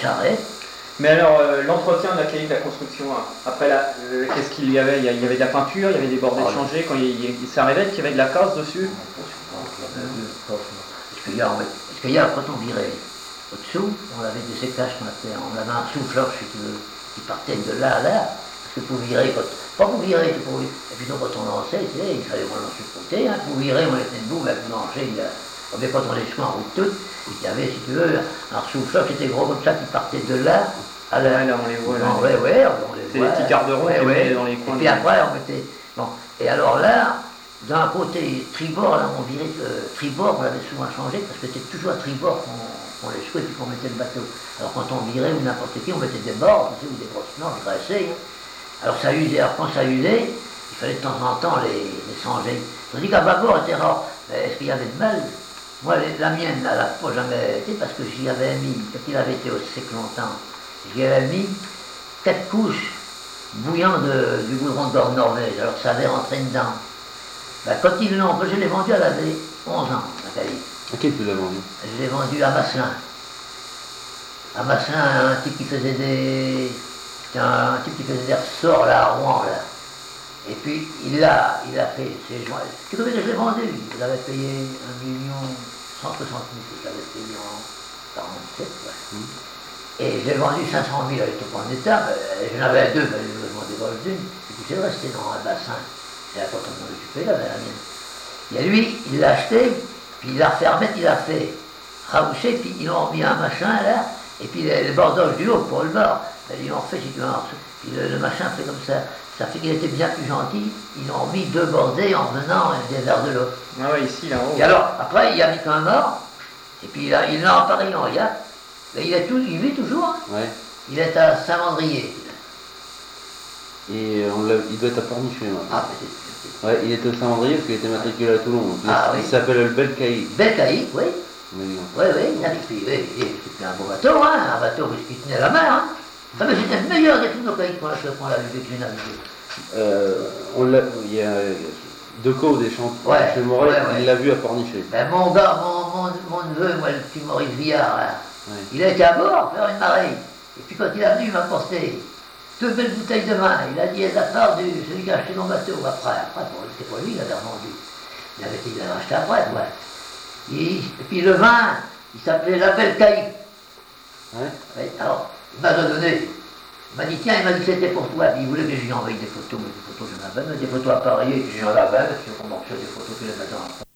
charrette. Mais alors, l'entretien de la qualité de la construction, hein, après, qu'est-ce qu'il y avait? Il y avait de la peinture, il y avait des bordées changées, quand ça arrivait qu'il y avait de la casse dessus? Parce qu'il y a, quand on virait au-dessous, on avait des sécages on avait un souffleur, si tu veux, qui partait de là à là, parce que pour virer, pas pour virer, et puis donc quand on lançait, il fallait qu'on lance sur le côté, hein, pour virer, on était debout, mais pour lancer, quand on les chemins en route toute, il y avait, si tu veux, un souffleur qui était gros comme ça, qui partait de là à là. Ouais, là on les voit, là. On les voit. C'est des petits garde-ronds qui étaient dans les coins. Et puis après, on mettait. Bon. Et alors là, d'un côté tribord, là, on virait tribord, on l'avait souvent changé, parce que c'était toujours à tribord qu'on les jouait et puis qu'on mettait le bateau. Alors quand on virait ou n'importe qui, on mettait des bords, tu sais, ou des grosses planches graissées. Alors ça usait, alors quand ça usait, il fallait de temps en temps les changer. Tandis qu'à bâbord, c'était rare. Est-ce qu'il y avait de mal? Moi, la mienne, elle n'a pas jamais été, parce que j'y avais mis, quand il avait été au sec longtemps, j'y avais mis 4 couches bouillant du goudron de Norvège, alors ça avait rentré dedans. Ben, quand ils l'ont, je l'ai vendu, elle avait 11 ans, la qualité. À qui tu l'as vendu? Je l'ai vendu à Masselin. À Masselin, un type qui faisait des... C'était un type qui faisait des ressorts là, à Rouen, là. Et puis, il l'a fait, c'est joint. Tu sais combien je l'ai vendu? Il avait payé 1 160 000, je l'avais payé en 47, ouais. Et j'ai vendu 500 000 avec tout en état, j'en avais deux, mais je m'en débranche d'une, et puis c'est resté dans un bassin. C'est la fois qu'on m'en occupait là, la mienne. Et lui, il l'a acheté, puis il l'a refermé, il l'a fait raboucher, puis ils l'ont mis un machin là, et puis le bordeaux du haut pour le bord, ils l'ont fait, puis le machin fait comme ça fait qu'il était bien plus gentil, ils ont mis 2 bordées en venant des verres de l'eau. Ah ouais, ici, là haut. Et alors, après, il a mis qu'un mort, et puis il l'a emparé en yacht. Il vit toujours, hein. Ouais. Il est à Saint-Mandrier. Et il doit être à Pornichet maintenant. Ah, peut-être. Ouais, il était au Saint-Mandrier parce qu'il était matriculé à Toulon. Ah, il s'appelle le Belcaïque. Belcaïque, oui. Oui, C'était un beau bateau, hein, un bateau qui tenait la mer. Hein. Ah, mais c'était le meilleur des tous nos caïques qu'on a vu que j'ai navigué. Il y a Decaux des Champs chez Moret, il l'a vu à Pornichet. Ben, mon gars, mon neveu, moi, le petit Maurice Villard, hein, il a été à bord faire une marée. Et puis quand il est venu, il m'a apporté 2 belles bouteilles de vin. Il a dit, à la part de celui qui a acheté mon bateau. Après c'était pas lui, il avait revendu. Il avait acheté après, ouais. Et puis le vin, il s'appelait La Belle Caïque. Ouais, alors, il m'a donné. Il m'a dit, tiens, il m'a dit que c'était pour toi. Puis il voulais que je lui envoie des photos, mais des photos, je n'en avais, mais des photos appareillées, que j'en avais, parce qu'on marchait des photos que les matin.